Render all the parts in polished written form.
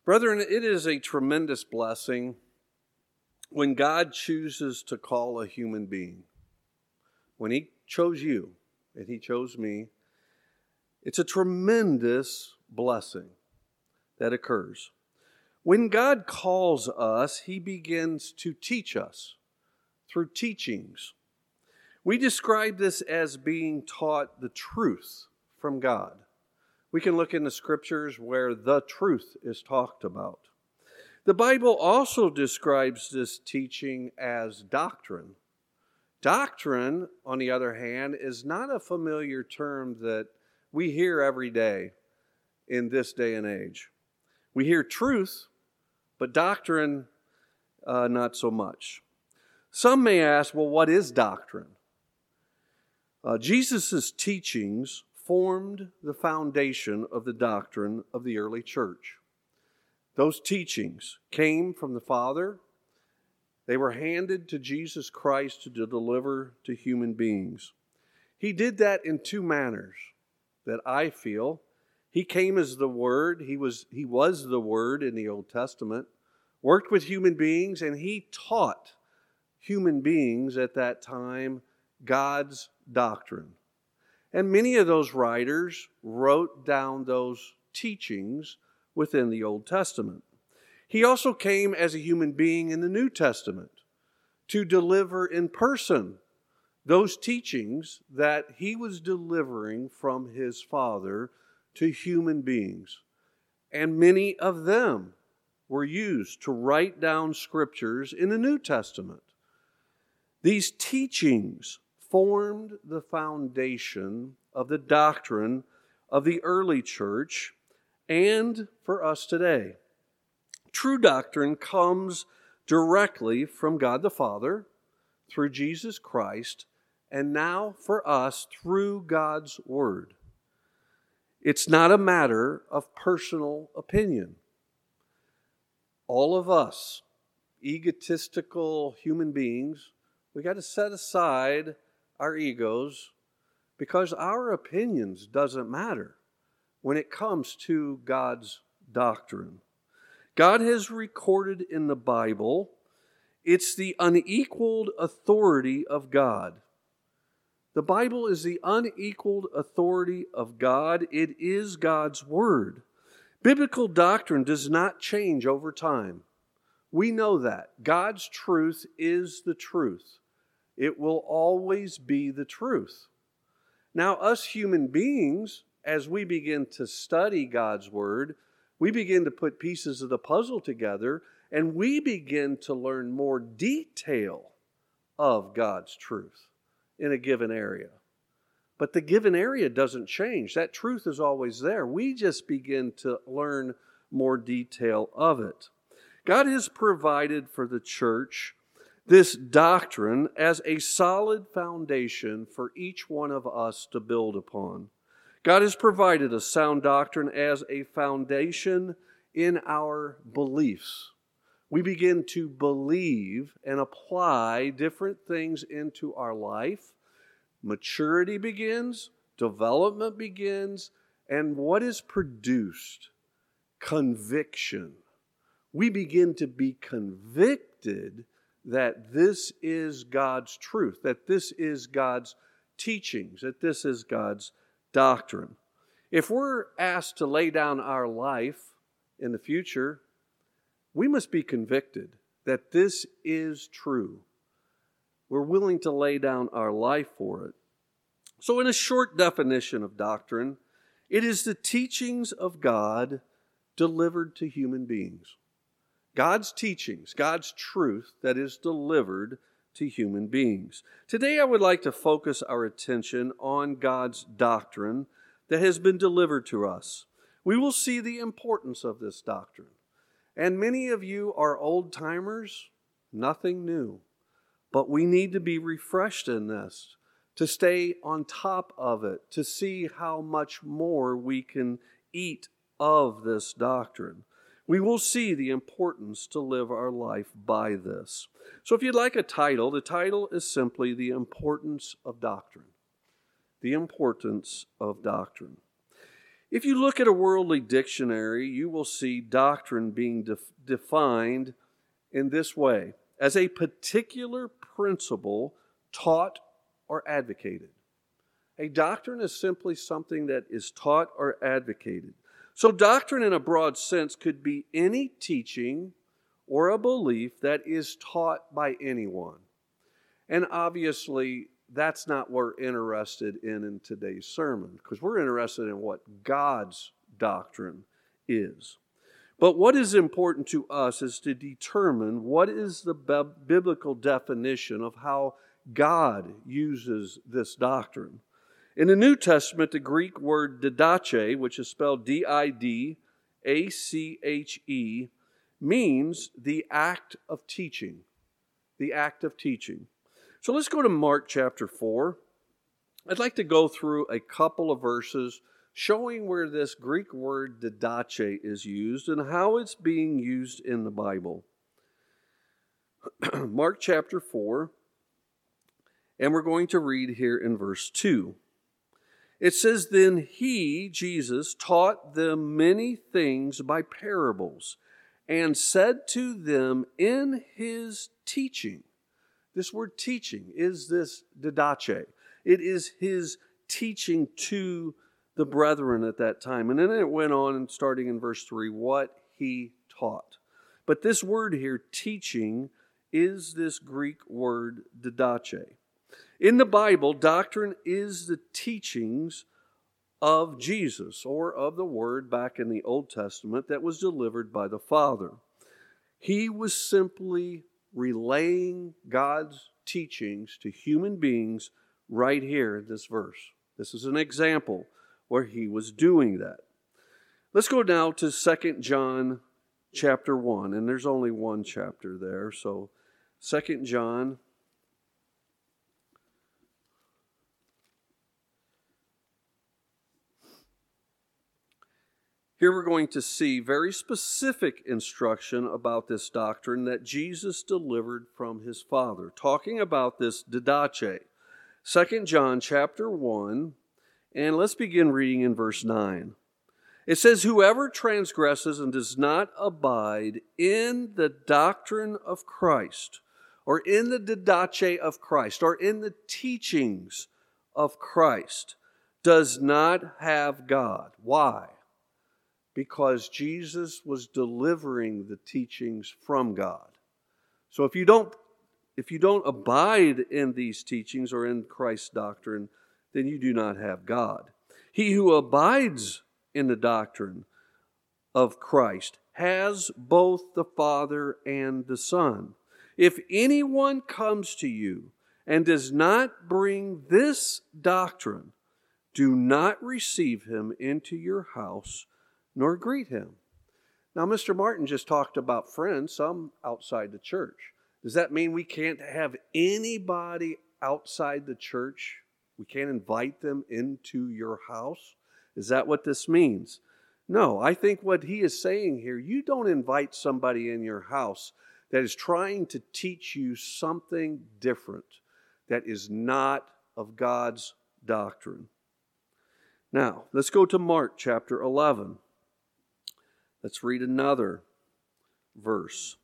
Brethren, it is a tremendous blessing when God chooses to call a human being. When He chose you and He chose me, it's a tremendous blessing that occurs. When God calls us, He begins to teach us through teachings. We describe this as being taught the truth from God. We can look in the scriptures where the truth is talked about. The Bible also describes this teaching as doctrine. Doctrine, on the other hand, is not a familiar term that we hear every day in this day and age. We hear truth, but doctrine, not so much. Some may ask, well, what is doctrine? Jesus' teachings formed the foundation of the doctrine of the early church. Those teachings came from the Father. They were handed to Jesus Christ to deliver to human beings. He did that in two manners that I feel. He came as the Word. He was the Word in the Old Testament, worked with human beings, and He taught human beings at that time God's doctrine. And many of those writers wrote down those teachings within the Old Testament. He also came as a human being in the New Testament to deliver in person those teachings that He was delivering from His Father to human beings. And many of them were used to write down scriptures in the New Testament. These teachings formed the foundation of the doctrine of the early church and for us today. True doctrine comes directly from God the Father through Jesus Christ, and now for us through God's Word. It's not a matter of personal opinion. All of us, egotistical human beings, we got to set aside our egos because our opinions doesn't matter when it comes to God's doctrine. God has recorded in the Bible, it's the unequaled authority of God. The Bible is the unequaled authority of God. It is God's Word. Biblical doctrine does not change over time. We know that. God's truth is the truth. It will always be the truth. Now, us human beings, as we begin to study God's Word, we begin to put pieces of the puzzle together, and we begin to learn more detail of God's truth in a given area. But the given area doesn't change. That truth is always there. We just begin to learn more detail of it. God has provided for the church this doctrine as a solid foundation for each one of us to build upon. God has provided a sound doctrine as a foundation in our beliefs. We begin to believe and apply different things into our life. Maturity begins, development begins, and what is produced? Conviction. We begin to be convicted that this is God's truth, that this is God's teachings, that this is God's doctrine. If we're asked to lay down our life in the future, we must be convicted that this is true. We're willing to lay down our life for it. So in a short definition of doctrine, it is the teachings of God delivered to human beings. God's teachings, God's truth that is delivered to human beings. Today I would like to focus our attention on God's doctrine that has been delivered to us. We will see the importance of this doctrine. And many of you are old-timers, nothing new. But we need to be refreshed in this, to stay on top of it, to see how much more we can eat of this doctrine. We will see the importance to live our life by this. So if you'd like a title, the title is simply The Importance of Doctrine. The Importance of Doctrine. If you look at a worldly dictionary, you will see doctrine being defined in this way: as a particular principle taught or advocated. A doctrine is simply something that is taught or advocated. So doctrine in a broad sense could be any teaching or a belief that is taught by anyone. And obviously, that's not what we're interested in today's sermon, because we're interested in what God's doctrine is. But what is important to us is to determine what is the biblical definition of how God uses this doctrine. In the New Testament, the Greek word didache, which is spelled D-I-D-A-C-H-E, means the act of teaching. The act of teaching. So let's go to Mark chapter 4. I'd like to go through a couple of verses showing where this Greek word didache is used and how it's being used in the Bible. Mark chapter 4, and we're going to read here in verse 2. It says, "Then he, Jesus, taught them many things by parables, and said to them in his teaching." This word teaching is this didache. It is his teaching to the brethren at that time. And then it went on, starting in verse 3, what he taught. But this word here, teaching, is this Greek word didache. In the Bible, doctrine is the teachings of Jesus, or of the Word back in the Old Testament that was delivered by the Father. He was simply relaying God's teachings to human beings right here in this verse. This is an example where he was doing that. Let's go now to 2 John chapter 1, and there's only one chapter there, so 2 John Here we're going to see very specific instruction about this doctrine that Jesus delivered from his Father, talking about this didache. 2 John chapter 1, and let's begin reading in verse 9. It says, "Whoever transgresses and does not abide in the doctrine of Christ, or in the didache of Christ, or in the teachings of Christ, does not have God." Why? Because Jesus was delivering the teachings from God. So if you don't abide in these teachings or in Christ's doctrine, then you do not have God. He who abides in the doctrine of Christ has both the Father and the Son. If anyone comes to you and does not bring this doctrine, do not receive him into your house, nor greet him. Now, Mr. Martin just talked about friends, some outside the church. Does that mean we can't have anybody outside the church? We can't invite them into your house? Is that what this means? No, I think what he is saying here, you don't invite somebody in your house that is trying to teach you something different that is not of God's doctrine. Now, let's go to Mark chapter 11. Let's read another verse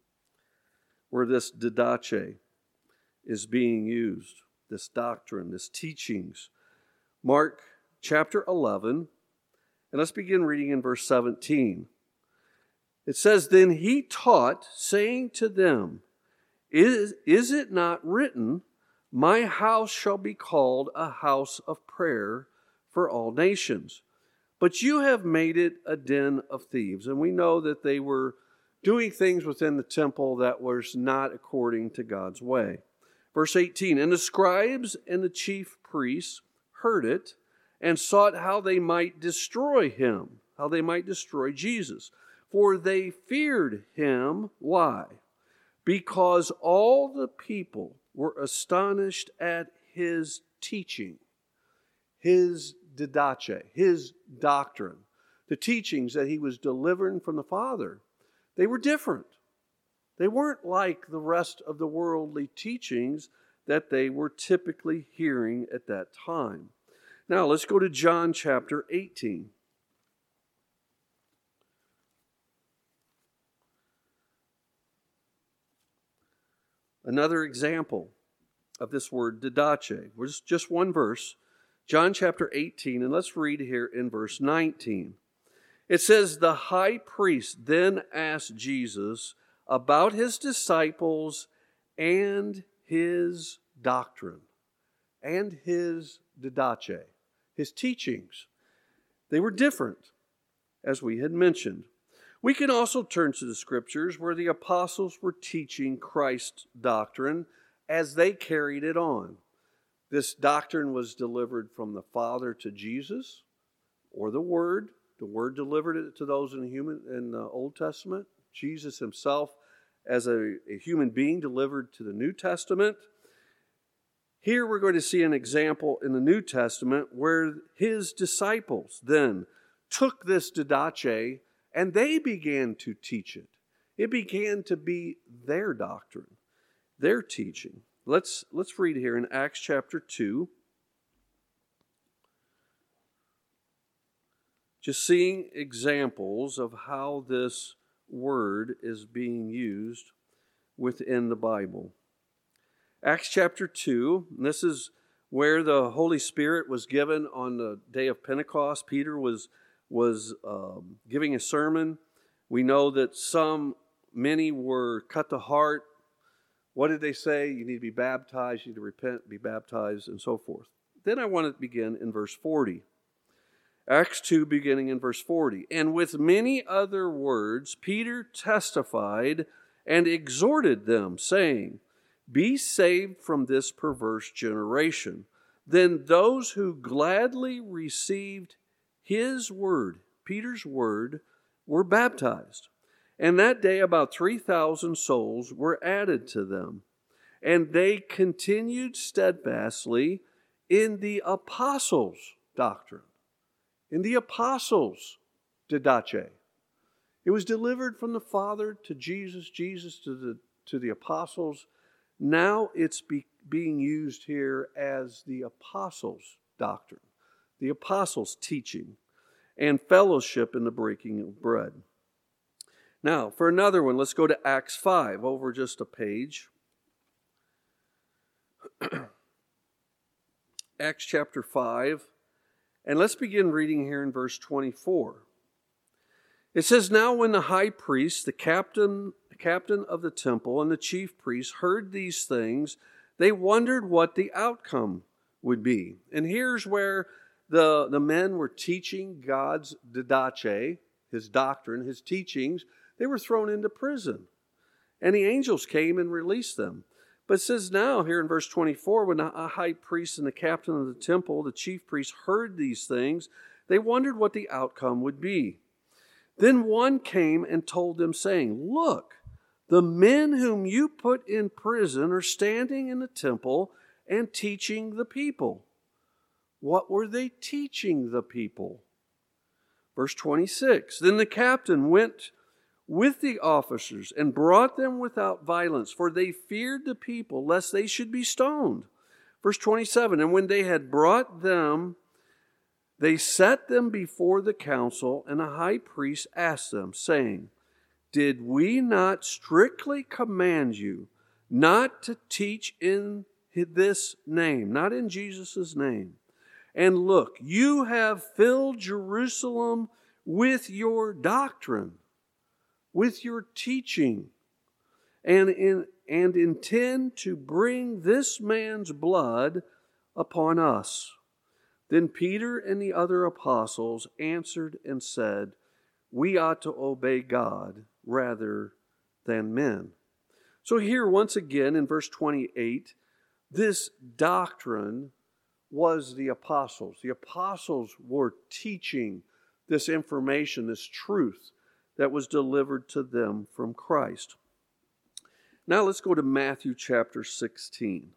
where this didache is being used, this doctrine, this teachings. Mark chapter 11, and let's begin reading in verse 17. It says, "Then he taught, saying to them, is it not written, my house shall be called a house of prayer for all nations? But you have made it a den of thieves." And we know that they were doing things within the temple that was not according to God's way. Verse 18, "And the scribes and the chief priests heard it and sought how they might destroy him," how they might destroy Jesus. "For they feared him." Why? "Because all the people were astonished at his teaching." His didache, his doctrine, the teachings that he was delivering from the Father, they were different. They weren't like the rest of the worldly teachings that they were typically hearing at that time. Now let's go to John chapter 18. Another example of this word didache. Just one verse, John chapter 18, and let's read here in verse 19. It says, "The high priest then asked Jesus about his disciples and his doctrine," and his didache, his teachings. They were different, as we had mentioned. We can also turn to the scriptures where the apostles were teaching Christ's doctrine as they carried it on. This doctrine was delivered from the Father to Jesus, or the Word. The Word delivered it to those in the Old Testament. Jesus himself, as a human being, delivered to the New Testament. Here we're going to see an example in the New Testament where his disciples then took this didache and they began to teach it. It began to be their doctrine, their teaching. Let's read here in Acts chapter 2. Just seeing examples of how this word is being used within the Bible. Acts chapter 2, and this is where the Holy Spirit was given on the day of Pentecost. Peter was giving a sermon. We know that many were cut to heart. What did they say? You need to be baptized, you need to repent, be baptized, and so forth. Then I want to begin in verse 40. Acts 2, beginning in verse 40. "And with many other words, Peter testified and exhorted them, saying, 'Be saved from this perverse generation.' Then those who gladly received his word," Peter's word, "were baptized. And that day about 3,000 souls were added to them. And they continued steadfastly in the apostles' doctrine." In the apostles' didache. It was delivered from the Father to Jesus, Jesus to the apostles. Now it's being used here as the apostles' doctrine, the apostles' teaching, and fellowship in the breaking of bread. Now, for another one, let's go to Acts 5, over just a page. Acts chapter 5, and let's begin reading here in verse 24. It says, "Now when the high priest, the captain of the temple, and the chief priests heard these things, they wondered what the outcome would be." And here's where the men were teaching God's didache, his doctrine, his teachings. They were thrown into prison. And the angels came and released them. But it says now here in verse 24, when the high priest and the captain of the temple, the chief priests, heard these things, they wondered what the outcome would be. Then one came and told them, saying, "Look, the men whom you put in prison are standing in the temple and teaching the people." What were they teaching the people? Verse 26, "Then the captain went with the officers and brought them without violence, for they feared the people, lest they should be stoned." Verse 27, "And when they had brought them, they set them before the council, and the high priest asked them, saying, 'Did we not strictly command you not to teach in this name,'" not in Jesus' name, "'and look, you have filled Jerusalem with your doctrine, with your teaching, and intend to bring this man's blood upon us.' Then Peter and the other apostles answered and said, 'We ought to obey God rather than men.'" So here once again in verse 28, this doctrine was the apostles. The apostles were teaching this information, this truth that was delivered to them from Christ. Now let's go to Matthew chapter 16.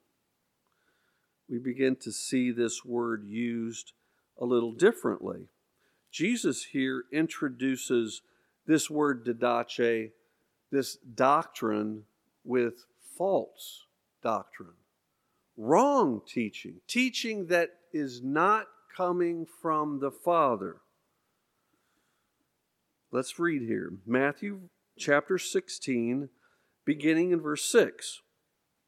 We begin to see this word used a little differently. Jesus here introduces this word didache, this doctrine, with false doctrine, wrong teaching, teaching that is not coming from the Father. Let's read here. Matthew chapter 16, beginning in verse 6.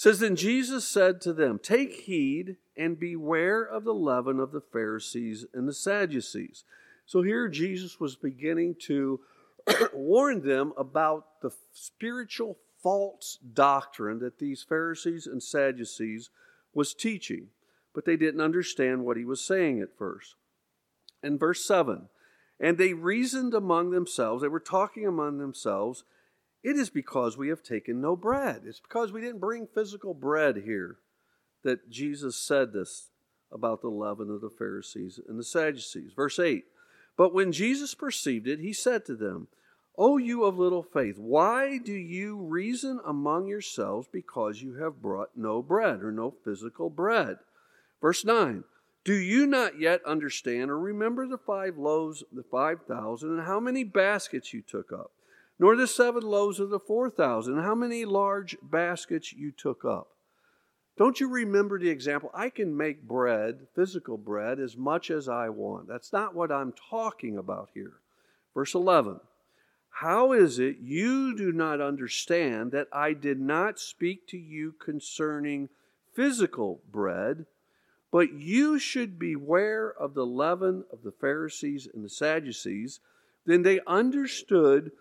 says, then Jesus said to them, take heed and beware of the leaven of the Pharisees and the Sadducees. So here Jesus was beginning to warn them about the spiritual false doctrine that these Pharisees and Sadducees was teaching. But they didn't understand what he was saying at first. In verse 7, and they reasoned among themselves, they were talking among themselves, it is because we have taken no bread. It's because we didn't bring physical bread here that Jesus said this about the leaven of the Pharisees and the Sadducees. Verse 8, but when Jesus perceived it, he said to them, O you of little faith, why do you reason among yourselves because you have brought no bread or no physical bread? Verse 9, do you not yet understand or remember the 5 loaves, the 5,000, and how many baskets you took up? Nor the 7 loaves of the 4,000, and how many large baskets you took up? Don't you remember the example? I can make bread, physical bread, as much as I want. That's not what I'm talking about here. Verse 11, how is it you do not understand that I did not speak to you concerning physical bread, but you should beware of the leaven of the Pharisees and the Sadducees? Then they understood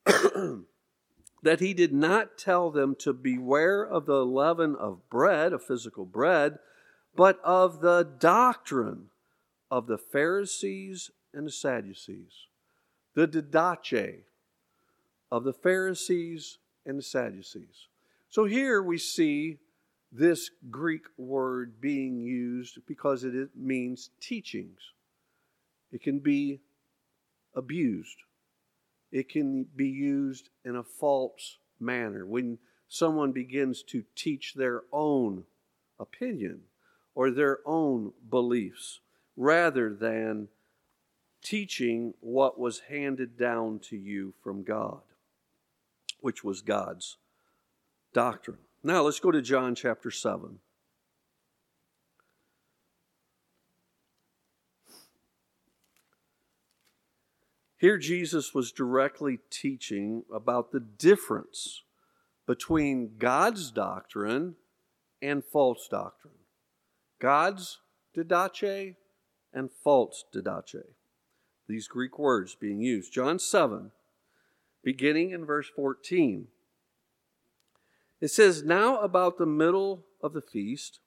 that he did not tell them to beware of the leaven of bread, of physical bread, but of the doctrine of the Pharisees and the Sadducees. The didache of the Pharisees and the Sadducees. So here we see this Greek word being used because it means teachings. It can be abused. It can be used in a false manner when someone begins to teach their own opinion or their own beliefs rather than teaching what was handed down to you from God, which was God's doctrine. Now let's go to John chapter 7. Here Jesus was directly teaching about the difference between God's doctrine and false doctrine. God's didache and false didache. These Greek words being used. John 7, beginning in verse 14. It says, now about the middle of the feast,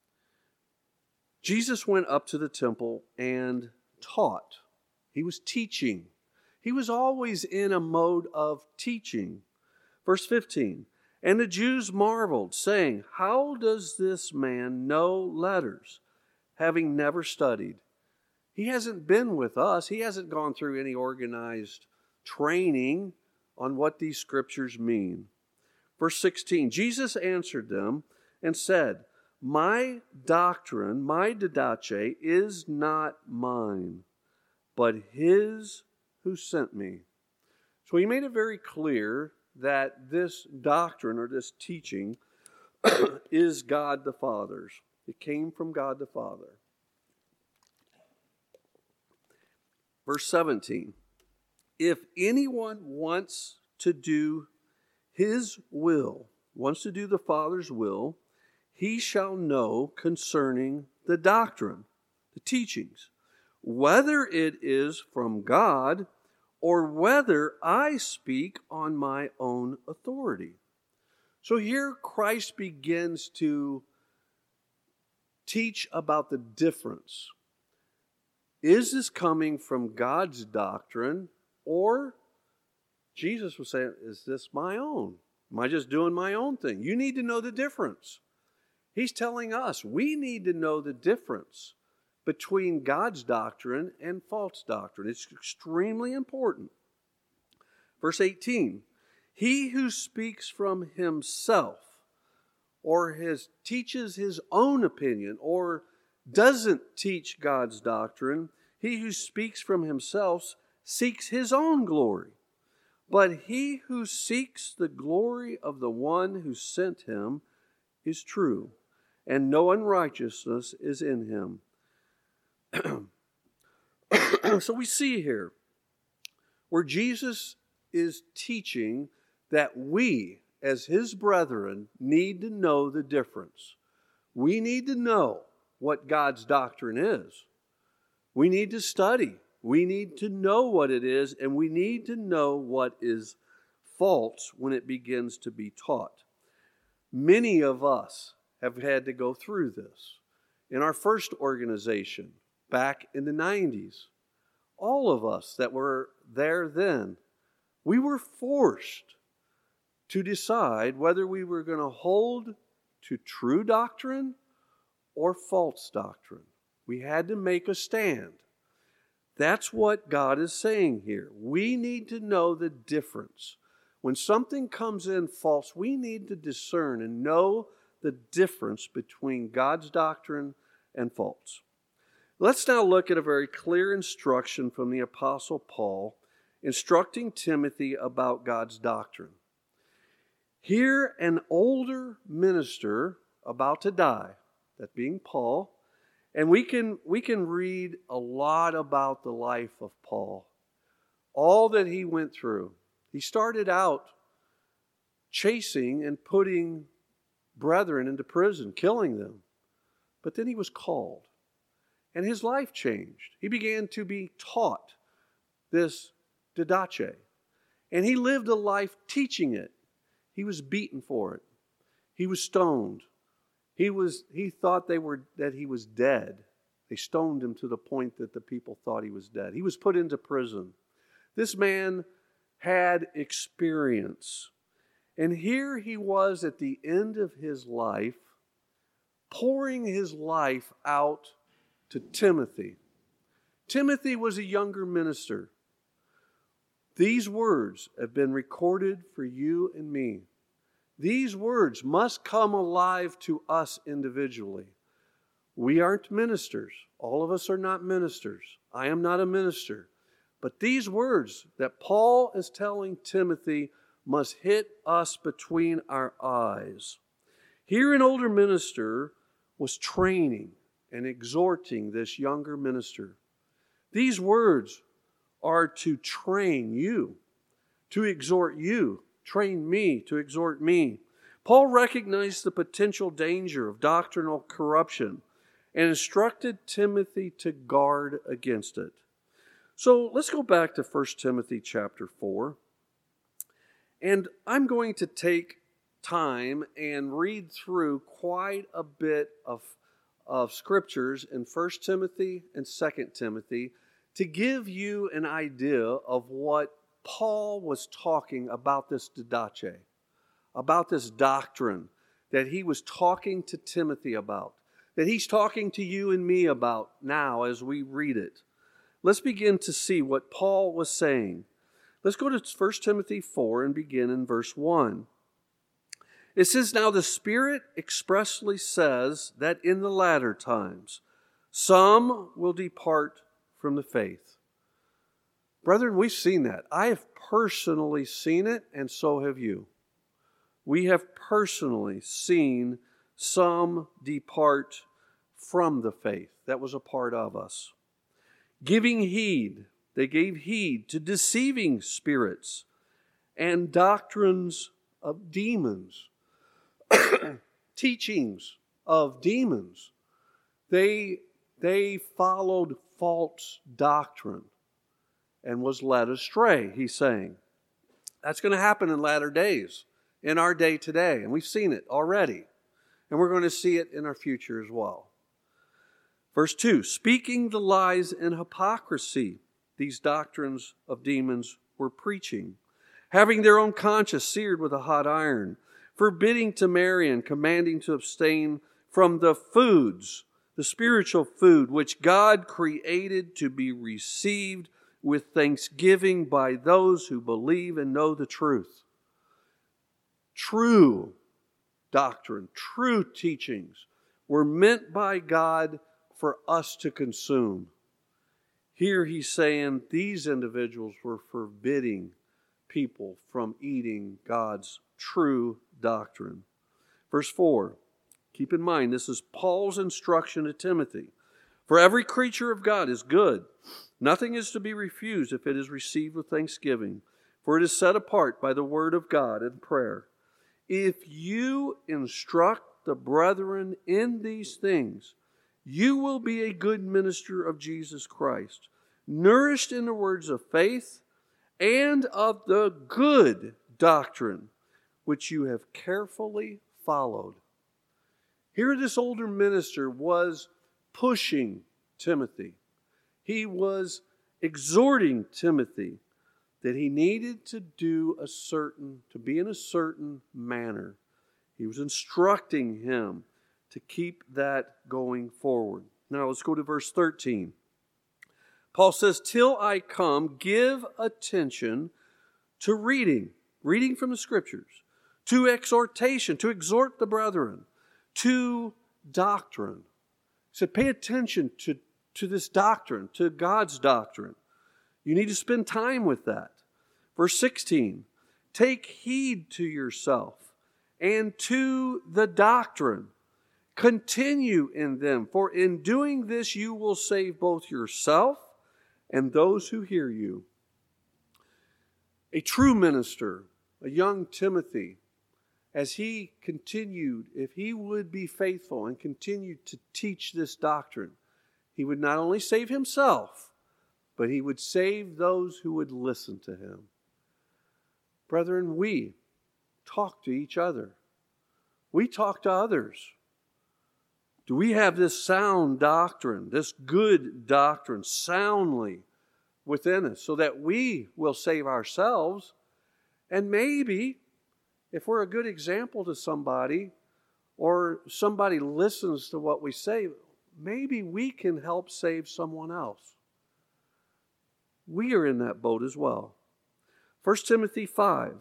Jesus went up to the temple and taught. He was teaching. He was always in a mode of teaching. Verse 15, and the Jews marveled, saying, how does this man know letters, having never studied? He hasn't been with us. He hasn't gone through any organized training on what these scriptures mean. Verse 16, Jesus answered them and said, my doctrine, my didache, is not mine, but his who sent me. So he made it very clear that this doctrine or this teaching is God the Father's. It came from God the Father. Verse 17, if anyone wants to do his will, wants to do the Father's will, he shall know concerning the doctrine, the teachings, whether it is from God or whether I speak on my own authority. So here Christ begins to teach about the difference. Is this coming from God's doctrine, or Jesus was saying, is this my own? Am I just doing my own thing? You need to know the difference. He's telling us we need to know the difference between God's doctrine and false doctrine. It's extremely important. Verse 18, he who speaks from himself or teaches his own opinion or doesn't teach God's doctrine, he who speaks from himself seeks his own glory. But he who seeks the glory of the one who sent him is true, and no unrighteousness is in him. So we see here where Jesus is teaching that we as his brethren, need to know the difference. We need to know what God's doctrine is. We need to study. We need to know what it is, and we need to know what is false when it begins to be taught. Many of us have had to go through this. In our first organization, back in the 90s, all of us that were there then, we were forced to decide whether we were going to hold to true doctrine or false doctrine. We had to make a stand. That's what God is saying here. We need to know the difference. When something comes in false, we need to discern and know the difference between God's doctrine and false. Let's now look at a very clear instruction from the Apostle Paul instructing Timothy about God's doctrine. Here, an older minister about to die, that being Paul, and we can read a lot about the life of Paul, all that he went through. He started out chasing and putting brethren into prison, killing them. But then he was called, and his life changed. He began to be taught this didache, and he lived a life teaching it. He was beaten for it. He was stoned. He thought that he was dead. They stoned him to the point that the people thought he was dead. He was put into prison. This man had experience. And here he was at the end of his life, pouring his life out to Timothy. Timothy was a younger minister. These words have been recorded for you and me. These words must come alive to us individually. We aren't ministers. All of us are not ministers. I am not a minister. But these words that Paul is telling Timothy must hit us between our eyes. Here an older minister was training and exhorting this younger minister. These words are to train you, to exhort you, train me, to exhort me. Paul recognized the potential danger of doctrinal corruption and instructed Timothy to guard against it. So let's go back to 1 Timothy chapter 4. And I'm going to take time and read through quite a bit of scriptures in 1 Timothy and 2 Timothy to give you an idea of what Paul was talking about this didache, about this doctrine that he was talking to Timothy about, that he's talking to you and me about now as we read it. Let's begin to see what Paul was saying. Let's go to 1 Timothy 4 and begin in verse 1. It says, "Now the Spirit expressly says that in the latter times some will depart from the faith." Brethren, we've seen that. I have personally seen it, and so have you. We have personally seen some depart from the faith that was a part of us. Giving heed, they gave heed to deceiving spirits and doctrines of demons, teachings of demons. They followed false doctrine and was led astray, he's saying. That's going to happen in latter days, in our day today, and we've seen it already. And we're going to see it in our future as well. Verse 2, "Speaking the lies and hypocrisy these doctrines of demons were preaching, having their own conscience seared with a hot iron, forbidding to marry and commanding to abstain from the foods, the spiritual food, which God created to be received with thanksgiving by those who believe and know the truth." True doctrine, true teachings were meant by God for us to consume. Here he's saying these individuals were forbidding people from eating God's true doctrine. Verse 4, keep in mind, this is Paul's instruction to Timothy. "For every creature of God is good. Nothing is to be refused if it is received with thanksgiving, for it is set apart by the word of God and prayer. if you instruct the brethren in these things, you will be a good minister of Jesus Christ, nourished in the words of faith and of the good doctrine which you have carefully followed. Here this older minister was pushing Timothy. He was exhorting Timothy that he needed to be in a certain manner. He was instructing him to keep that going forward. Now let's go to verse 13. Paul says, till I come, give attention to reading from the Scriptures, to exhortation, to exhort the brethren, to doctrine. He said, pay attention to this doctrine, to God's doctrine. You need to spend time with that. Verse 16, take heed to yourself and to the doctrine. Continue in them, for in doing this you will save both yourself and those who hear you. A true minister, a young Timothy, as he continued, if he would be faithful and continue to teach this doctrine, he would not only save himself, but he would save those who would listen to him. Brethren, we talk to each other. We talk to others. Do we have this sound doctrine, this good doctrine soundly within us so that we will save ourselves? And maybe, if we're a good example to somebody, or somebody listens to what we say, maybe we can help save someone else. We are in that boat as well. 1 Timothy 5,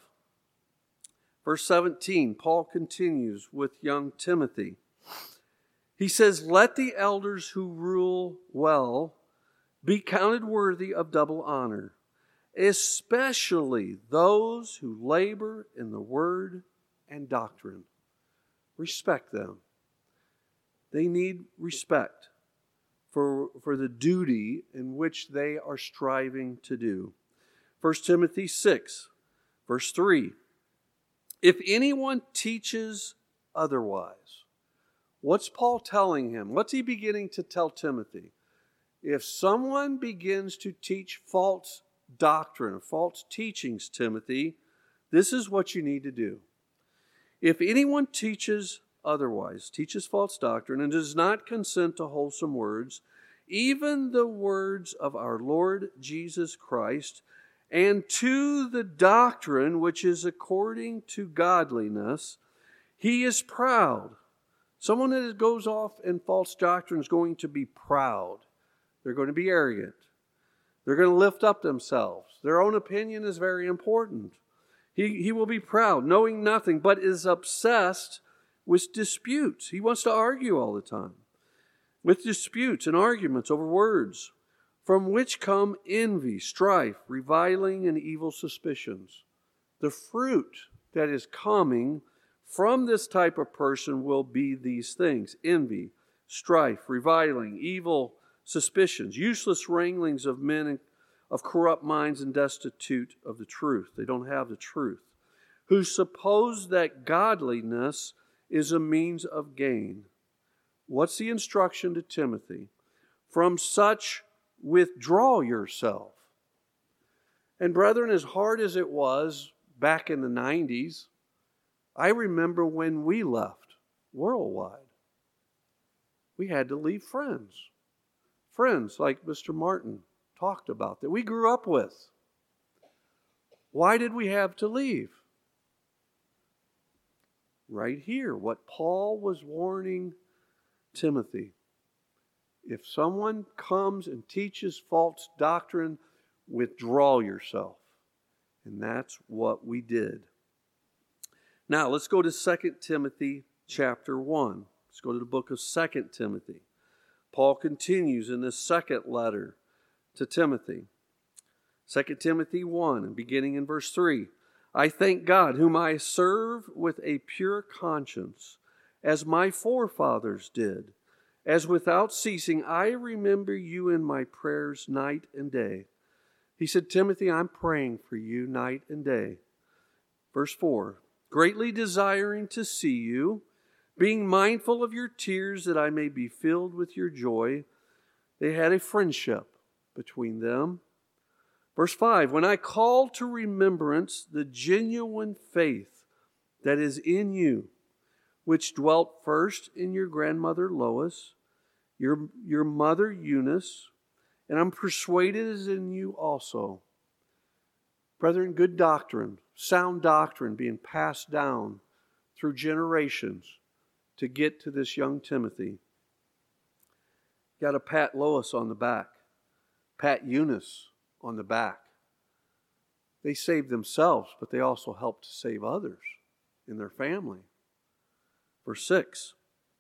verse 17, Paul continues with young Timothy. He says, let the elders who rule well be counted worthy of double honor, especially those who labor in the word and doctrine. Respect them. They need respect for the duty in which they are striving to do. 1 Timothy 6, verse 3. If anyone teaches otherwise, what's Paul telling him? What's he beginning to tell Timothy? If someone begins to teach false doctrine, false teachings, Timothy, this is what you need to do. If anyone teaches otherwise, teaches false doctrine, and does not consent to wholesome words, even the words of our Lord Jesus Christ, and to the doctrine which is according to godliness, he is proud. Someone that goes off in false doctrine is going to be proud. They're going to be arrogant. They're going to lift up themselves. Their own opinion is very important. He will be proud, knowing nothing, but is obsessed with disputes. He wants to argue all the time. With disputes and arguments over words, from which come envy, strife, reviling, and evil suspicions. The fruit that is coming from this type of person will be these things: envy, strife, reviling, evil suspicions, useless wranglings of men of corrupt minds and destitute of the truth. They don't have the truth. Who suppose that godliness is a means of gain. What's the instruction to Timothy? From such withdraw yourself. And brethren, as hard as it was back in the 90s, I remember when we left Worldwide. We had to leave friends. Friends like Mr. Martin talked about that we grew up with. Why did we have to leave? Right here, what Paul was warning Timothy. If someone comes and teaches false doctrine, withdraw yourself. And that's what we did. Now, let's go to 2 Timothy chapter 1. Let's go to the book of 2 Timothy. Paul continues in this second letter to Timothy. 2 Timothy 1, and beginning in verse 3. I thank God, whom I serve with a pure conscience, as my forefathers did, as without ceasing I remember you in my prayers night and day. He said, Timothy, I'm praying for you night and day. Verse 4. greatly desiring to see you, being mindful of your tears that I may be filled with your joy. They had a friendship between them. Verse 5, when I call to remembrance the genuine faith that is in you, which dwelt first in your grandmother Lois, your mother Eunice, and I'm persuaded is in you also. Brethren, good doctrine, sound doctrine being passed down through generations to get to this young Timothy. Got to pat Lois on the back, pat Eunice on the back. They saved themselves, but they also helped to save others in their family. Verse 6.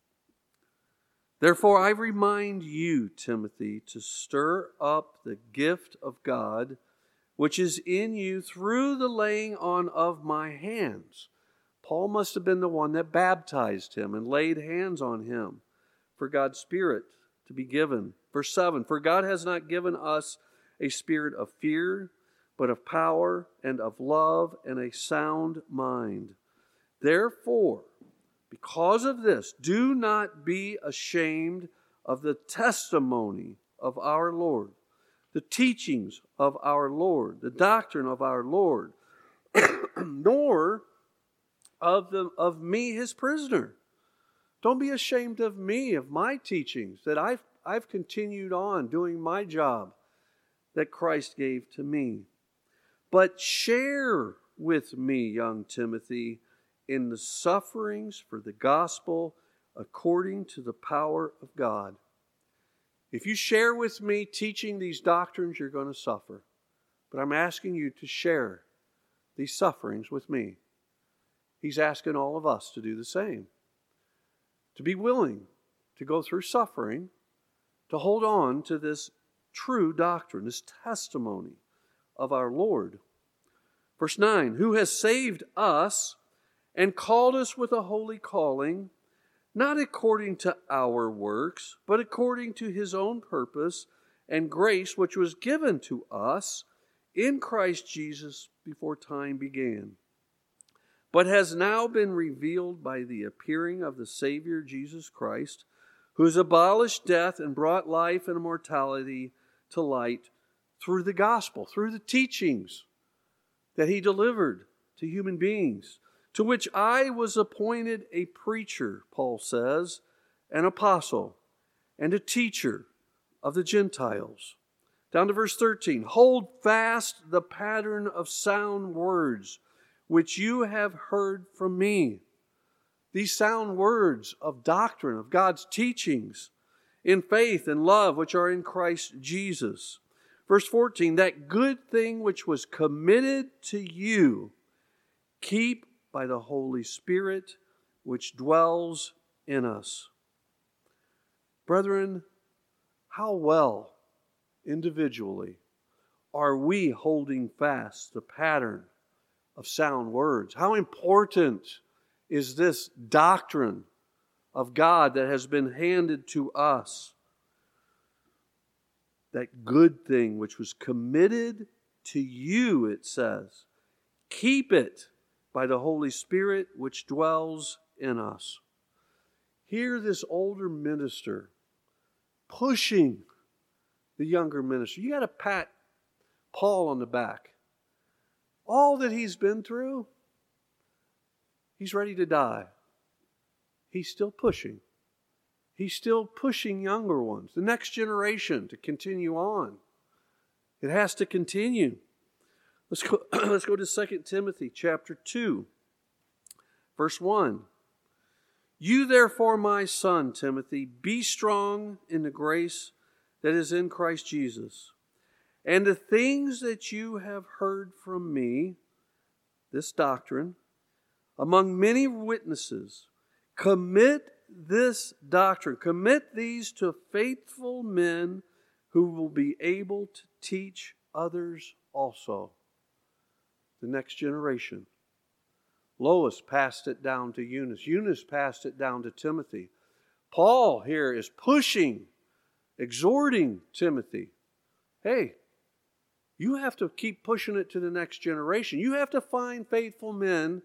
Therefore I remind you, Timothy, to stir up the gift of God, which is in you through the laying on of my hands. Paul must have been the one that baptized him and laid hands on him for God's Spirit to be given. Verse 7, for God has not given us a spirit of fear, but of power and of love and a sound mind. Therefore, because of this, do not be ashamed of the testimony of our Lord, the teachings of our Lord, the doctrine of our Lord, nor of me, his prisoner. Don't be ashamed of me, of my teachings, that I've continued on doing my job that Christ gave to me. But share with me, young Timothy, in the sufferings for the gospel according to the power of God. If you share with me teaching these doctrines, you're going to suffer. But I'm asking you to share these sufferings with me. He's asking all of us to do the same. To be willing to go through suffering, to hold on to this true doctrine, this testimony of our Lord. Verse 9, who has saved us and called us with a holy calling, not according to our works, but according to his own purpose and grace, which was given to us in Christ Jesus before time began, but has now been revealed by the appearing of the Savior Jesus Christ, who has abolished death and brought life and immortality to light through the gospel, through the teachings that he delivered to human beings, to which I was appointed a preacher, Paul says, an apostle, and a teacher of the Gentiles. Down to verse 13. Hold fast the pattern of sound words which you have heard from me. These sound words of doctrine, of God's teachings, in faith and love which are in Christ Jesus. Verse 14. That good thing which was committed to you, keep by the Holy Spirit which dwells in us. Brethren, how well individually are we holding fast the pattern of sound words? How important is this doctrine of God that has been handed to us? That good thing which was committed to you, it says. Keep it by the Holy Spirit which dwells in us. Hear this older minister pushing the younger minister. You got to pat Paul on the back. All that he's been through, he's ready to die. He's still pushing. He's still pushing younger ones, the next generation, to continue on. It has to continue. Let's go to 2 Timothy chapter 2, verse 1. You therefore, my son Timothy, be strong in the grace that is in Christ Jesus. And the things that you have heard from me, this doctrine, among many witnesses, commit this doctrine, commit these to faithful men who will be able to teach others also. The next generation. Lois passed it down to Eunice. Eunice passed it down to Timothy. Paul here is pushing, exhorting Timothy. Hey, you have to keep pushing it to the next generation. You have to find faithful men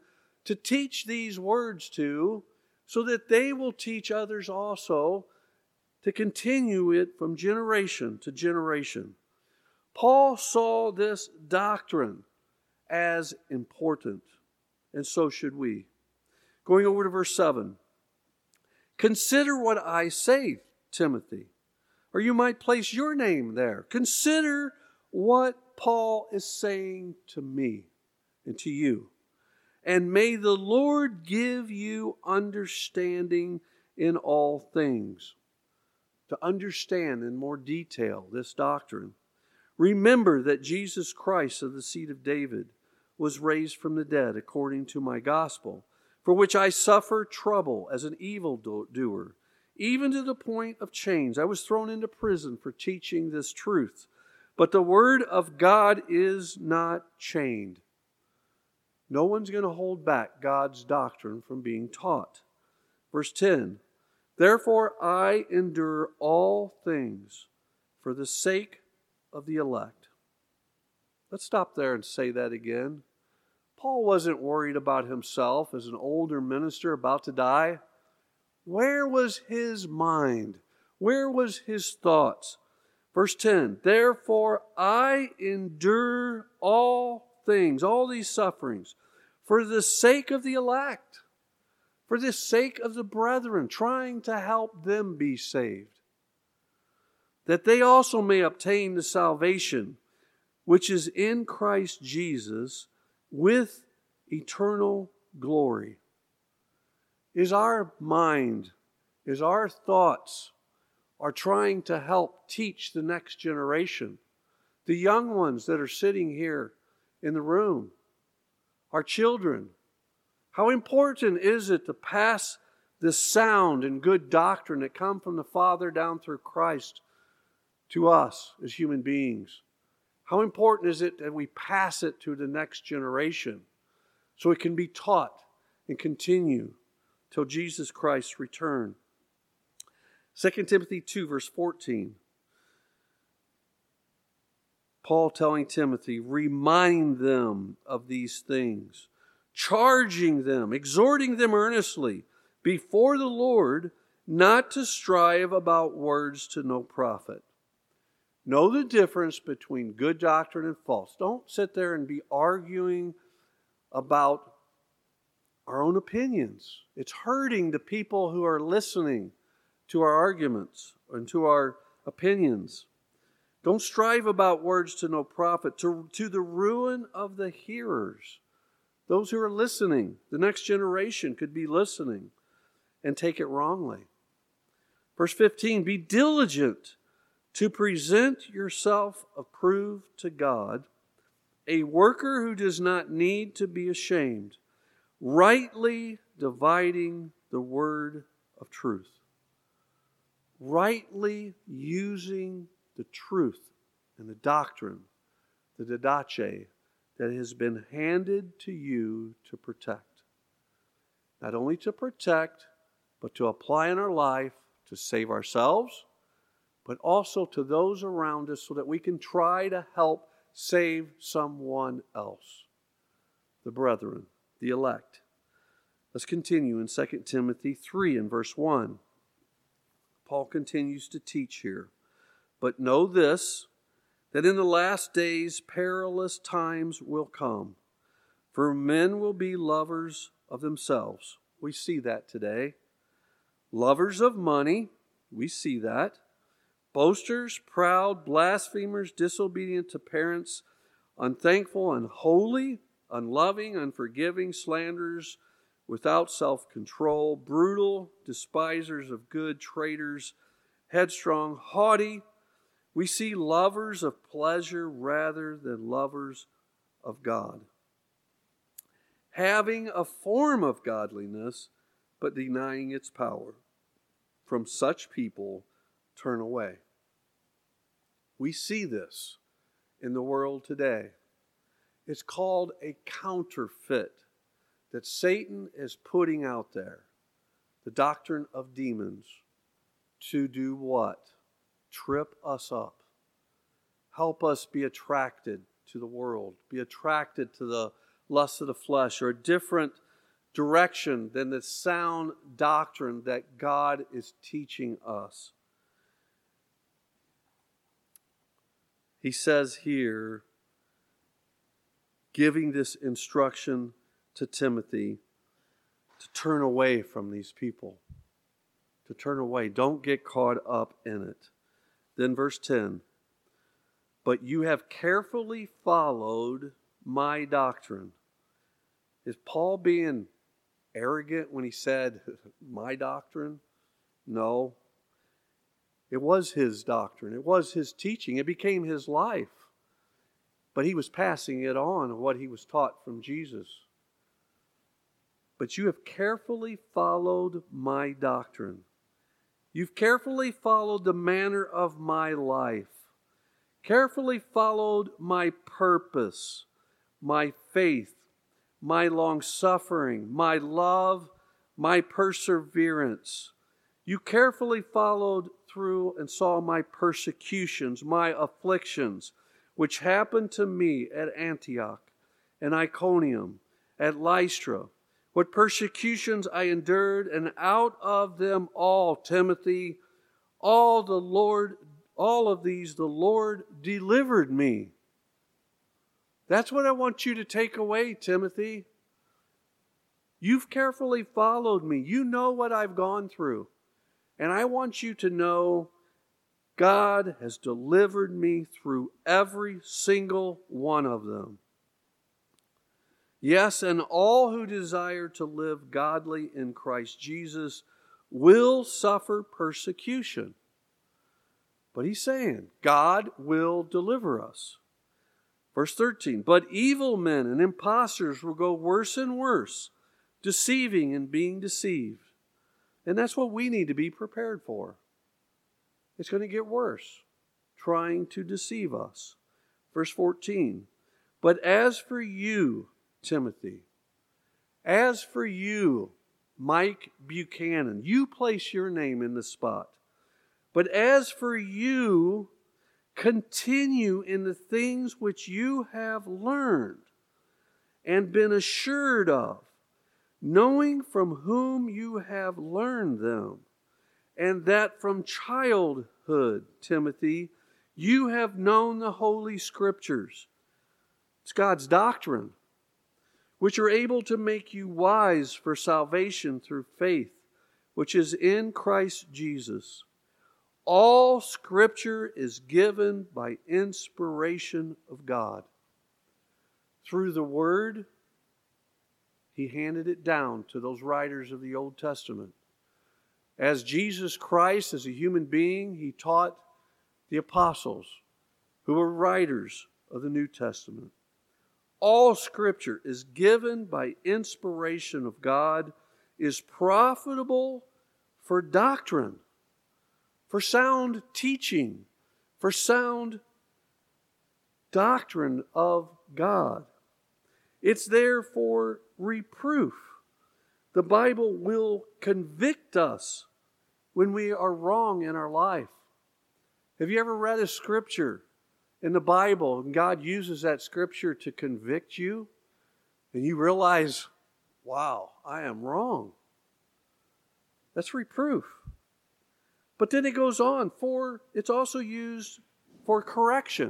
to teach these words to, so that they will teach others also, to continue it from generation to generation. Paul saw this doctrine as important, and so should we. Going over to verse 7. Consider what I say, Timothy. Or you might place your name there. Consider what Paul is saying to me and to you. And may the Lord give you understanding in all things. To understand in more detail this doctrine. Remember that Jesus Christ of the seed of David was raised from the dead according to my gospel, for which I suffer trouble as an evildoer, even to the point of chains. I was thrown into prison for teaching this truth. But the word of God is not chained. No one's going to hold back God's doctrine from being taught. Verse 10, therefore I endure all things for the sake of the elect. Let's stop there and say that again. Paul wasn't worried about himself as an older minister about to die. Where was his mind? Where was his thoughts? Verse 10, therefore I endure all things, all these sufferings, for the sake of the elect, for the sake of the brethren, trying to help them be saved, that they also may obtain the salvation which is in Christ Jesus with eternal glory. Is our mind, is our thoughts are trying to help teach the next generation, the young ones that are sitting here in the room, our children? How important is it to pass this sound and good doctrine that come from the Father down through Christ to us as human beings? How important is it that we pass it to the next generation so it can be taught and continue till Jesus Christ's return? 2 Timothy 2 verse 14. Paul telling Timothy, remind them of these things, charging them, exhorting them earnestly before the Lord not to strive about words to no profit. Know the difference between good doctrine and false. Don't sit there and be arguing about our own opinions. It's hurting the people who are listening to our arguments and to our opinions. Don't strive about words to no profit, to the ruin of the hearers. Those who are listening, the next generation could be listening and take it wrongly. Verse 15, be diligent to present yourself approved to God, a worker who does not need to be ashamed, rightly dividing the word of truth. Rightly using the truth and the doctrine, the didache, that has been handed to you to protect. Not only to protect, but to apply in our life to save ourselves, but also to those around us so that we can try to help save someone else. The brethren, the elect. Let's continue in 2 Timothy 3 and verse 1. Paul continues to teach here. But know this, that in the last days perilous times will come. For men will be lovers of themselves. We see that today. Lovers of money. We see that. Boasters, proud, blasphemers, disobedient to parents, unthankful, unholy, unloving, unforgiving, slanderers, without self-control, brutal, despisers of good, traitors, headstrong, haughty. We see lovers of pleasure rather than lovers of God. Having a form of godliness, but denying its power. From such people, turn away. We see this in the world today. It's called a counterfeit that Satan is putting out there. The doctrine of demons. To do what? Trip us up. Help us be attracted to the world. Be attracted to the lust of the flesh or a different direction than the sound doctrine that God is teaching us. He says here, giving this instruction to Timothy, to turn away from these people. To turn away. Don't get caught up in it. Then verse 10. But you have carefully followed my doctrine. Is Paul being arrogant when he said, my doctrine? No. It was his doctrine. It was his teaching. It became his life. But he was passing it on, what he was taught from Jesus. But you have carefully followed my doctrine. You've carefully followed the manner of my life. Carefully followed my purpose, my faith, my long-suffering, my love, my perseverance. You carefully followed through and saw my persecutions, my afflictions, which happened to me at Antioch and Iconium, at Lystra, what persecutions I endured, and out of them all, Timothy, all of these the Lord delivered me. That's what I want you to take away, Timothy. You've carefully followed me. You know what I've gone through. And I want you to know God has delivered me through every single one of them. Yes, and all who desire to live godly in Christ Jesus will suffer persecution. But he's saying, God will deliver us. Verse 13, but evil men and impostors will go worse and worse, deceiving and being deceived. And that's what we need to be prepared for. It's going to get worse, trying to deceive us. Verse 14, but as for you, Timothy, as for you, Mike Buchanan, you place your name in the spot. But as for you, continue in the things which you have learned and been assured of, knowing from whom you have learned them, and that from childhood, Timothy, you have known the Holy Scriptures. It's God's doctrine, which are able to make you wise for salvation through faith, which is in Christ Jesus. All Scripture is given by inspiration of God. Through the Word, He handed it down to those writers of the Old Testament. As Jesus Christ, as a human being, He taught the apostles who were writers of the New Testament. All Scripture is given by inspiration of God, is profitable for doctrine, for sound teaching, for sound doctrine of God. It's there for reproof. The Bible will convict us when we are wrong in our life. Have you ever read a scripture in the Bible and God uses that scripture to convict you? And you realize, wow, I am wrong. That's reproof. But then it goes on, it's also used for correction.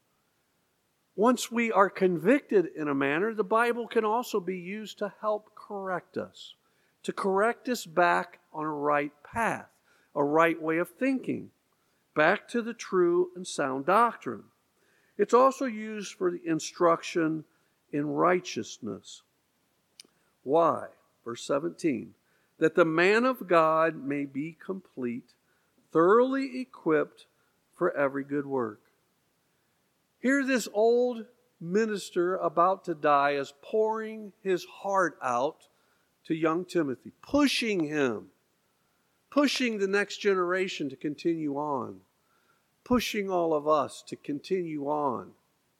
Once we are convicted in a manner, the Bible can also be used to help correct us, to correct us back on a right path, a right way of thinking, back to the true and sound doctrine. It's also used for the instruction in righteousness. Why? Verse 17, that the man of God may be complete, thoroughly equipped for every good work. Here this old minister about to die is pouring his heart out to young Timothy, pushing him, pushing the next generation to continue on, pushing all of us to continue on.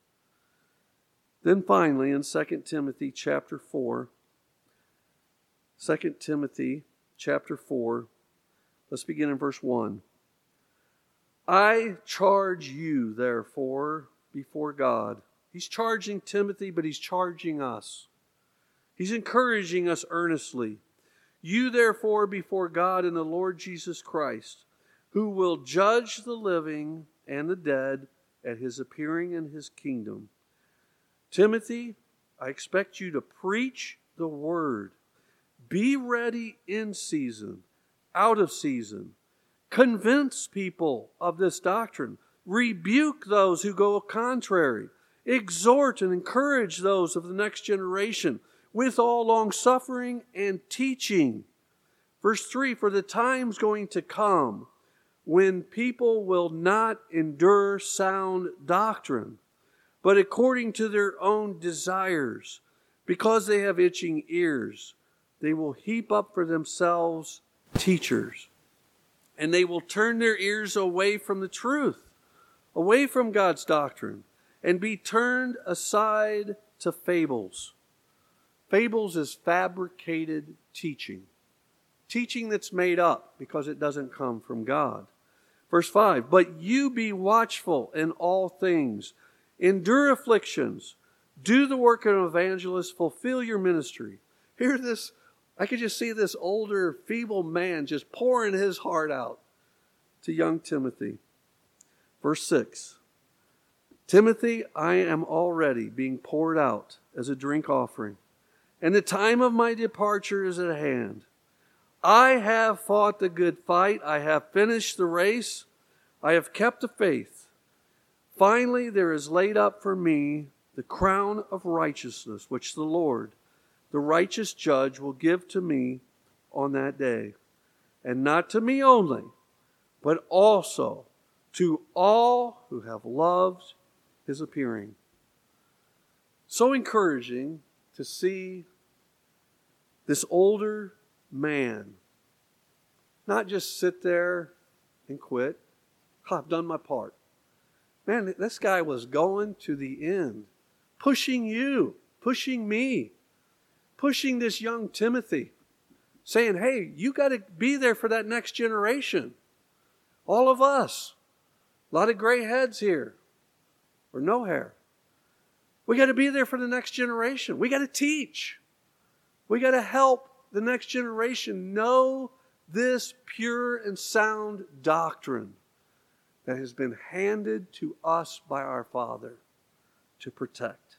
Then finally in 2 Timothy chapter 4, 2 Timothy chapter 4, let's begin in verse 1. I charge you, therefore, before God. He's charging Timothy, but he's charging us. He's encouraging us earnestly. You therefore before God and the Lord Jesus Christ, who will judge the living and the dead at His appearing in His kingdom. Timothy, I expect you to preach the word. Be ready in season, out of season. Convince people of this doctrine. Rebuke those who go contrary. Exhort and encourage those of the next generation with all long-suffering and teaching. Verse 3, for the time's going to come when people will not endure sound doctrine, but according to their own desires, because they have itching ears, they will heap up for themselves teachers, and they will turn their ears away from the truth, away from God's doctrine, and be turned aside to fables. Fables is fabricated teaching. Teaching that's made up because it doesn't come from God. Verse 5, but you be watchful in all things, endure afflictions, do the work of an evangelist, fulfill your ministry. Hear this. I could just see this older, feeble man just pouring his heart out to young Timothy. Verse 6, Timothy, I am already being poured out as a drink offering, and the time of my departure is at hand. I have fought the good fight. I have finished the race. I have kept the faith. Finally, there is laid up for me the crown of righteousness, which the Lord, the righteous judge, will give to me on that day. And not to me only, but also to all who have loved His appearing. So encouraging to see this older man not just sit there and quit. I've done my part. Man, this guy was going to the end, pushing you, pushing me, pushing this young Timothy, saying, hey, you got to be there for that next generation. All of us. A lot of gray heads here, or no hair. We got to be there for the next generation. We got to teach. We got to help the next generation know this pure and sound doctrine that has been handed to us by our Father to protect.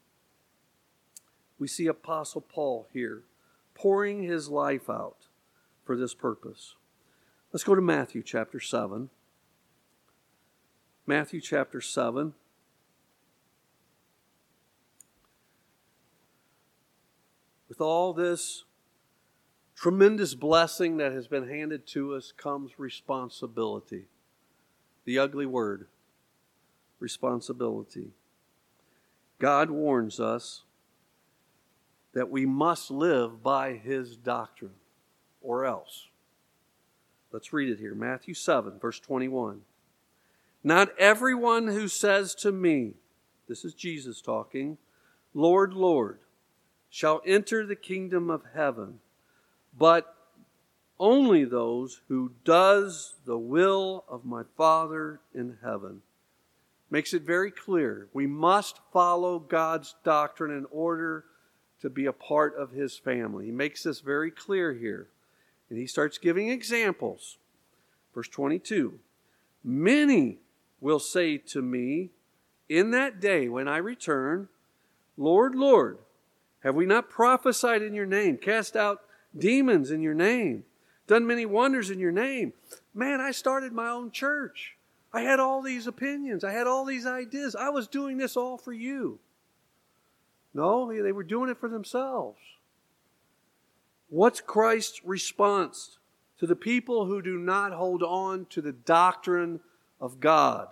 We see Apostle Paul here pouring his life out for this purpose. Let's go to Matthew chapter 7. Matthew chapter 7. With all this tremendous blessing that has been handed to us comes responsibility. The ugly word, responsibility. God warns us that we must live by His doctrine, or else. Let's read it here. Matthew 7, verse 21. Not everyone who says to me, this is Jesus talking, Lord, Lord, shall enter the kingdom of heaven, but only those who does the will of my Father in heaven. Makes it very clear. We must follow God's doctrine in order to be a part of His family. He makes this very clear here. And He starts giving examples. Verse 22. Many will say to me in that day when I return, Lord, Lord, have we not prophesied in your name, cast out demons in your name, done many wonders in your name? Man, I started my own church. I had all these opinions. I had all these ideas. I was doing this all for you. No, they were doing it for themselves. What's Christ's response to the people who do not hold on to the doctrine of God?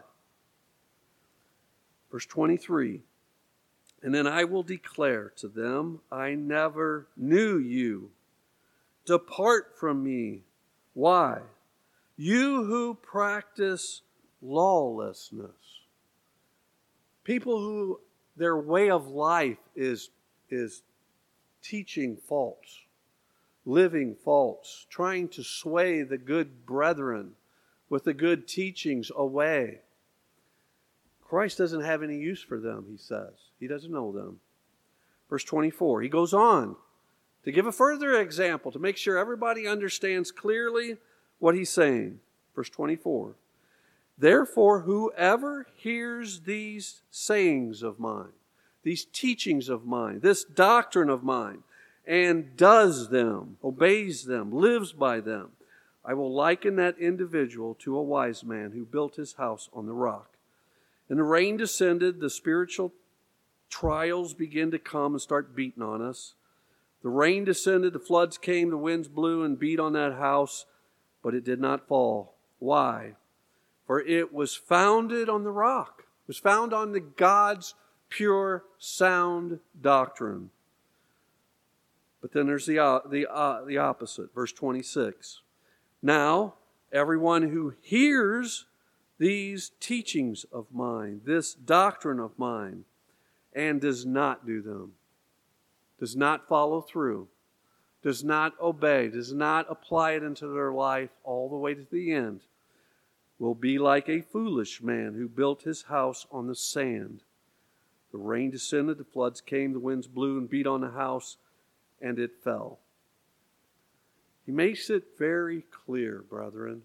Verse 23. And then I will declare to them, I never knew you. Depart from me. Why? You who practice lawlessness. People who their way of life is teaching false, living false, trying to sway the good brethren with the good teachings away. Christ doesn't have any use for them, he says. He doesn't know them. Verse 24, he goes on to give a further example to make sure everybody understands clearly what he's saying. Verse 24, therefore whoever hears these sayings of mine, these teachings of mine, this doctrine of mine, and does them, obeys them, lives by them, I will liken that individual to a wise man who built his house on the rock. And the rain descended, the spiritual trials began to come and start beating on us. The rain descended, the floods came, the winds blew and beat on that house, but it did not fall. Why? For it was founded on the rock. It was found on the God's pure, sound doctrine. But then there's the opposite, verse 26. Now, everyone who hears these teachings of mine, this doctrine of mine, and does not do them, does not follow through, does not obey, does not apply it into their life all the way to the end, will be like a foolish man who built his house on the sand. The rain descended, the floods came, the winds blew and beat on the house, and it fell. He makes it very clear, brethren.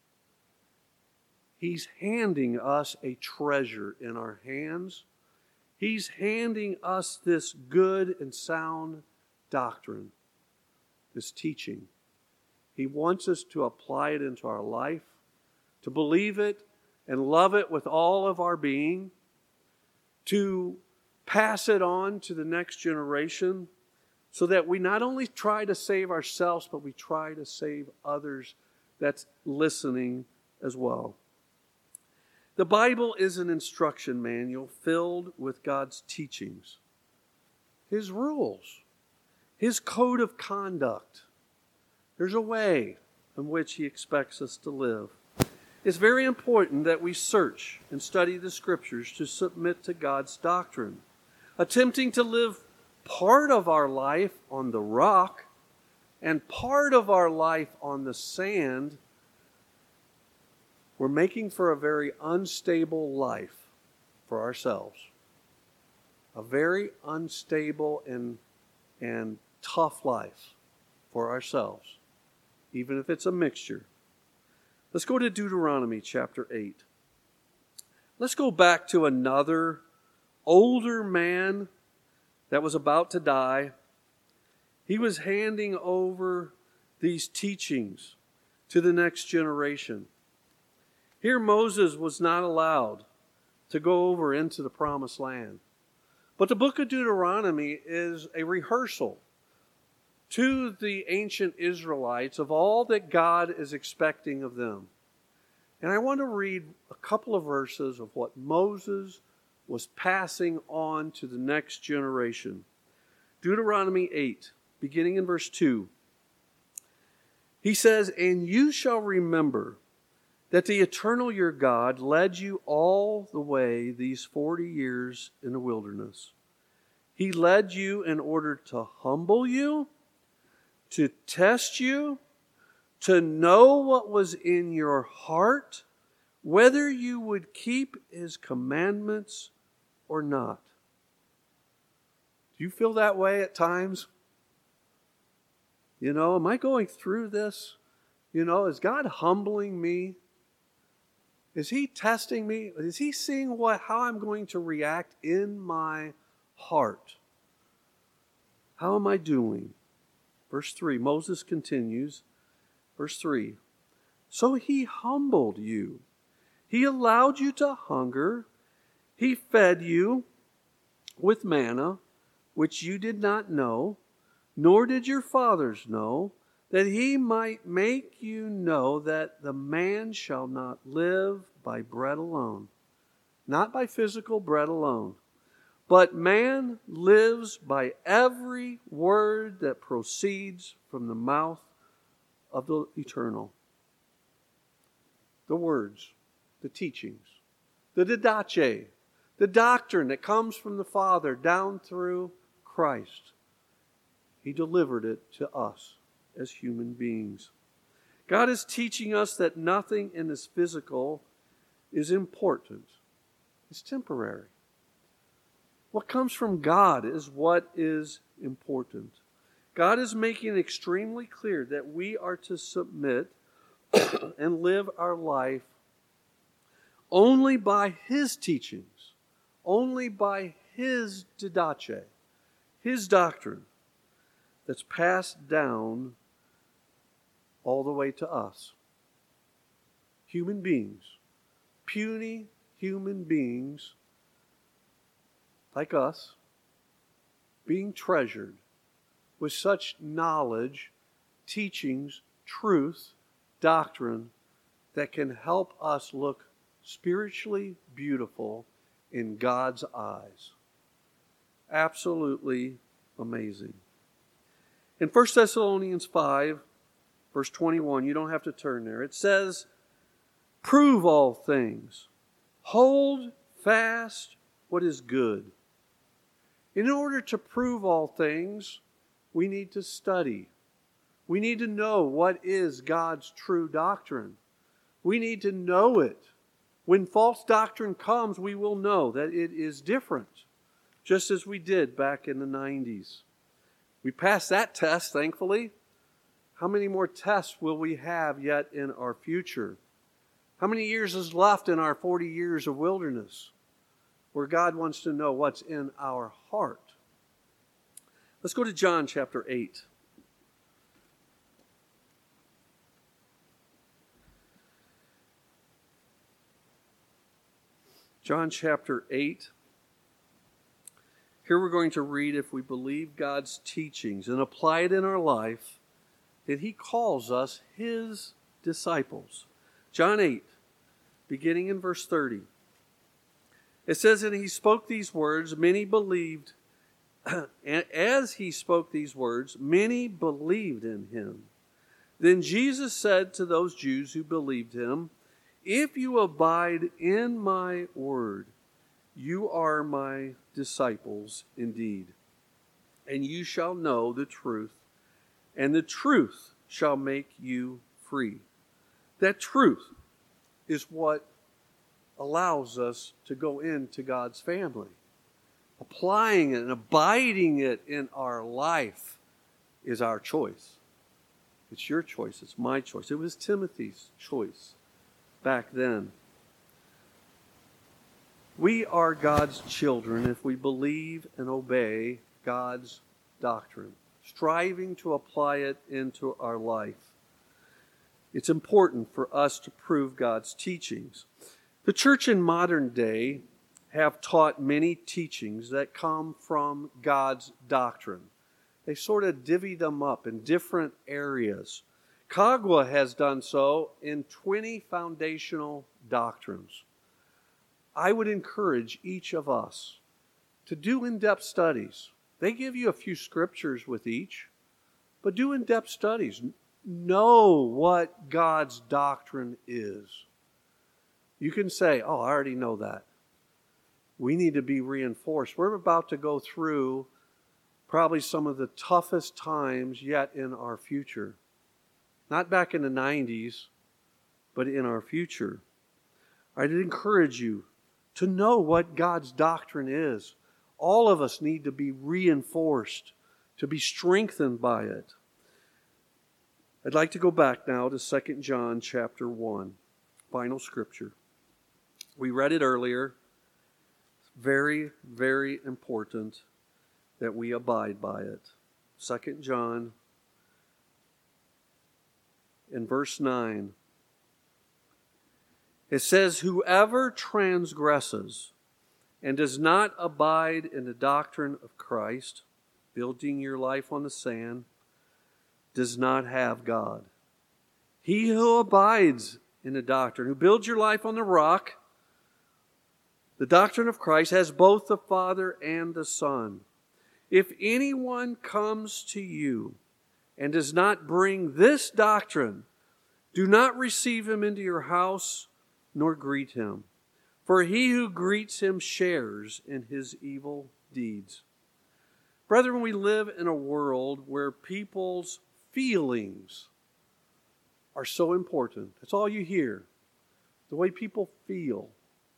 He's handing us a treasure in our hands. He's handing us this good and sound doctrine, this teaching. He wants us to apply it into our life, to believe it and love it with all of our being, to pass it on to the next generation, so that we not only try to save ourselves, but we try to save others that's listening as well. The Bible is an instruction manual filled with God's teachings, His rules, His code of conduct. There's a way in which He expects us to live. It's very important that we search and study the Scriptures to submit to God's doctrine. Attempting to live part of our life on the rock and part of our life on the sand, we're making for a very unstable life for ourselves. A very unstable and tough life for ourselves, even if it's a mixture. Let's go to Deuteronomy chapter 8. Let's go back to another older man that was about to die. He was handing over these teachings to the next generation. Here Moses was not allowed to go over into the promised land. But the book of Deuteronomy is a rehearsal to the ancient Israelites of all that God is expecting of them. And I want to read a couple of verses of what Moses was passing on to the next generation. Deuteronomy 8, beginning in verse 2. He says, "And you shall remember that the eternal your God led you all the way these 40 years in the wilderness. He led you in order to humble you, to test you, to know what was in your heart, whether you would keep His commandments or not." Do you feel that way at times? Am I going through this? Is God humbling me? Is He testing me? Is He seeing how I'm going to react in my heart? How am I doing? Verse 3, Moses continues. Verse 3, "So He humbled you. He allowed you to hunger. He fed you with manna, which you did not know, nor did your fathers know, that He might make you know that the man shall not live by bread alone." Not by physical bread alone, but man lives by every word that proceeds from the mouth of the eternal. The words, the teachings, the didache, the doctrine that comes from the Father down through Christ. He delivered it to us as human beings. God is teaching us that nothing in this physical is important. It's temporary. What comes from God is what is important. God is making it extremely clear that we are to submit and live our life only by His teachings, only by His didache, His doctrine that's passed down all the way to us. Human beings, puny human beings like us, being treasured with such knowledge, teachings, truth, doctrine that can help us look spiritually beautiful in God's eyes. Absolutely amazing. In 1 Thessalonians 5, verse 21, you don't have to turn there. It says, "Prove all things. Hold fast what is good." In order to prove all things, we need to study. We need to know what is God's true doctrine. We need to know it. When false doctrine comes, we will know that it is different, just as we did back in the 90s. We passed that test, thankfully. How many more tests will we have yet in our future? How many years is left in our 40 years of wilderness, where God wants to know what's in our heart? Let's go to John chapter 8. John chapter 8. Here we're going to read, if we believe God's teachings and apply it in our life, that He calls us His disciples. John 8, beginning in verse 30. It says, "And He spoke these words, many believed." And as He spoke these words, many believed in Him. Then Jesus said to those Jews who believed Him, "If you abide in my word, you are my disciples indeed, and you shall know the truth, and the truth shall make you free." That truth is what allows us to go into God's family. Applying it and abiding it in our life is our choice. It's your choice. It's my choice. It was Timothy's choice back then. We are God's children if we believe and obey God's doctrine, striving to apply it into our life. It's important for us to prove God's teachings. The church in modern day have taught many teachings that come from God's doctrine. They sort of divvy them up in different areas. Kagwa has done so in 20 foundational doctrines. I would encourage each of us to do in-depth studies. They give you a few scriptures with each, but do in-depth studies. Know what God's doctrine is. You can say, "Oh, I already know that." We need to be reinforced. We're about to go through probably some of the toughest times yet in our future. Not back in the 90s, but in our future. I'd encourage you to know what God's doctrine is. All of us need to be reinforced, to be strengthened by it. I'd like to go back now to 2 John chapter 1, final scripture. We read it earlier. It's very, very important that we abide by it. 2 John in verse 9. It says, "Whoever transgresses and does not abide in the doctrine of Christ," building your life on the sand, "does not have God. He who abides in the doctrine, who builds your life on the rock, the doctrine of Christ, has both the Father and the Son. If anyone comes to you and does not bring this doctrine, do not receive him into your house, nor greet him. For he who greets him shares in his evil deeds." Brethren, we live in a world where people's feelings are so important. That's all you hear. The way people feel.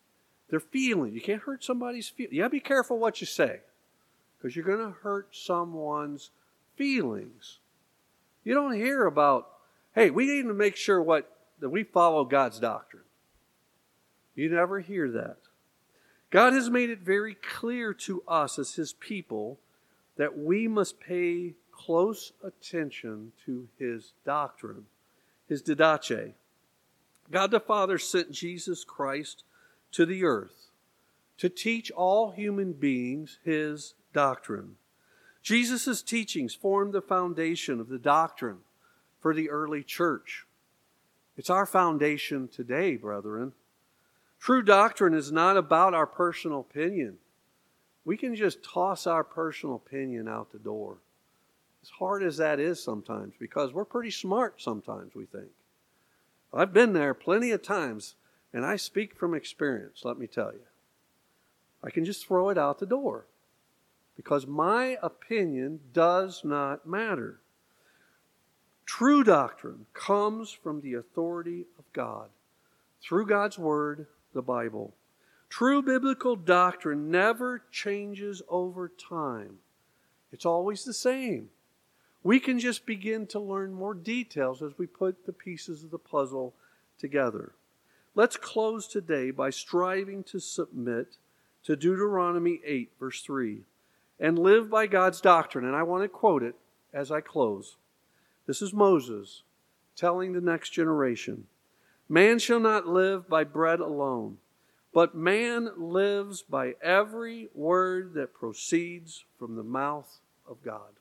Their feeling. You can't hurt somebody's feelings. You got to be careful what you say, because you're going to hurt someone's feelings. You don't hear about, hey, we need to make sure that we follow God's doctrine. You never hear that. God has made it very clear to us as His people that we must pay close attention to His doctrine, His didache. God the Father sent Jesus Christ to the earth to teach all human beings His doctrine. Jesus' teachings formed the foundation of the doctrine for the early church. It's our foundation today, brethren. True doctrine is not about our personal opinion. We can just toss our personal opinion out the door. As hard as that is sometimes, because we're pretty smart sometimes, we think. I've been there plenty of times, and I speak from experience, let me tell you. I can just throw it out the door, because my opinion does not matter. True doctrine comes from the authority of God, through God's Word, the Bible. True biblical doctrine never changes over time. It's always the same. We can just begin to learn more details as we put the pieces of the puzzle together. Let's close today by striving to submit to Deuteronomy 8, verse 3, and live by God's doctrine. And I want to quote it as I close. This is Moses telling the next generation, "Man shall not live by bread alone, but man lives by every word that proceeds from the mouth of God."